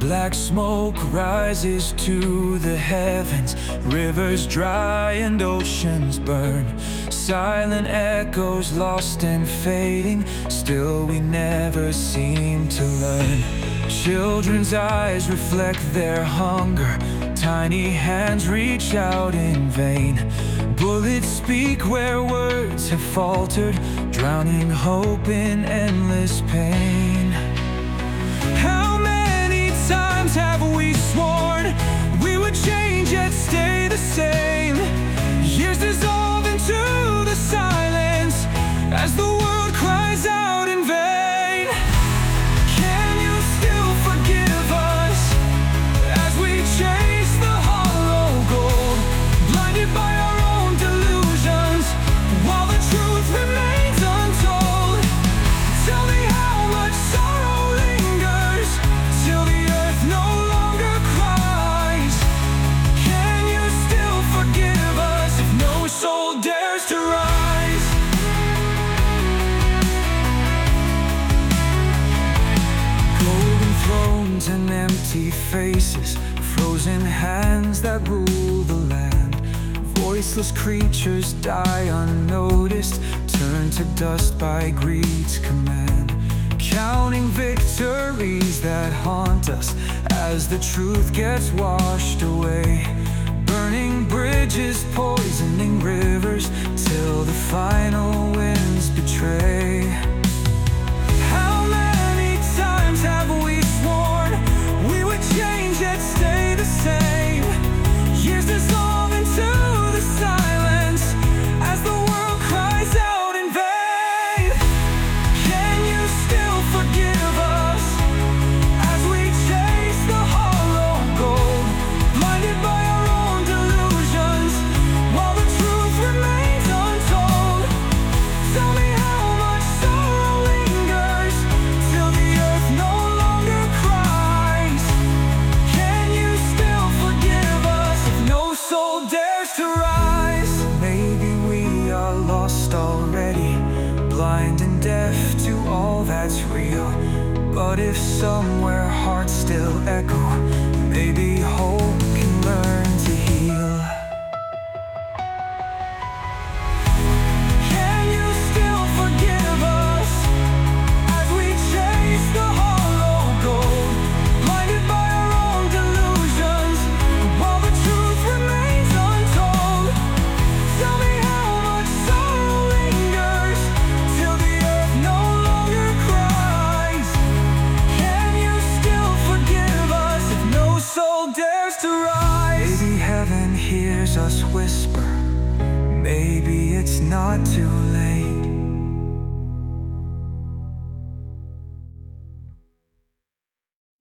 Black smoke rises to the heavens, rivers dry and oceans burn. Silent echoes lost and fading, still we never seem to learn. Children's eyes reflect their hunger, tiny hands reach out in vain. Bullets speak where words have faltered, drowning hope in endless pain. How many times have we sworn we would change yet stay the same? Years dissolve into the silence as the world cries out in vain. Can you still forgive us as we chase the hollow gold, blinded by our own delusions while the truth remains untold? Tell me how much sorrow lingers till the earth no longer cries. Can you still forgive us if no soul dares to rise? Golden thrones and empty faces, frozen hands that rule the land. Voiceless creatures die unnoticed, turned to dust by greed's command. Counting victories that haunt us as the truth gets washed away. Burning bridges, poisoning rivers, till the final winds betray. How many times have we sworn we would change yet stay the same? Years dissolve into the silence as the world cries out in vain. Can you still forgive us as we chase the hollow gold, blinded by our own delusions while the truth remains untold? Tell me how much sorrow lingers till the earth no longer cries. Can you still forgive us if no soul dares to rise? Maybe we are lost already, blind and deaf to all that's real. But if somewhere hearts still echo, maybe hope can learn to heal. Can you still forgive us as we chase the hollow gold, blinded by our own delusions while the truth remains untold? Tell me how much sorrow lingers till the earth no longer cries. Can you still forgive us if no soul dares to rise? Maybe heaven hears us whisper, maybe it's not too late.